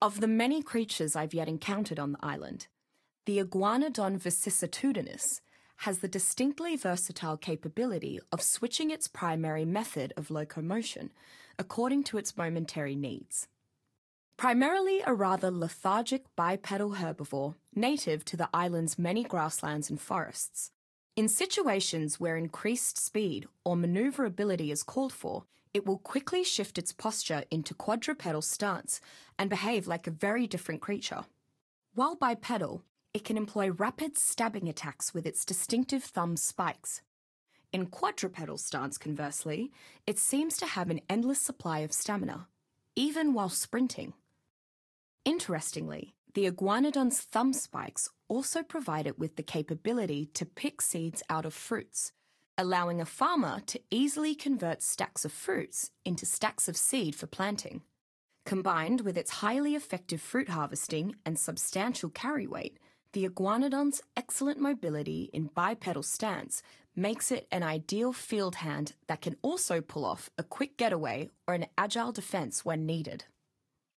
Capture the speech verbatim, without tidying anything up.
Of the many creatures I've yet encountered on the island, the Iguanodon vicissitudinus has the distinctly versatile capability of switching its primary method of locomotion according to its momentary needs. Primarily a rather lethargic bipedal herbivore native to the island's many grasslands and forests, in situations where increased speed or maneuverability is called for, it will quickly shift its posture into quadrupedal stance and behave like a very different creature. While bipedal, it can employ rapid stabbing attacks with its distinctive thumb spikes. In quadrupedal stance, conversely, it seems to have an endless supply of stamina, even while sprinting. Interestingly, the iguanodon's thumb spikes also provide it with the capability to pick seeds out of fruits, allowing a farmer to easily convert stacks of fruits into stacks of seed for planting. Combined with its highly effective fruit harvesting and substantial carry weight, the iguanodon's excellent mobility in bipedal stance makes it an ideal field hand that can also pull off a quick getaway or an agile defense when needed.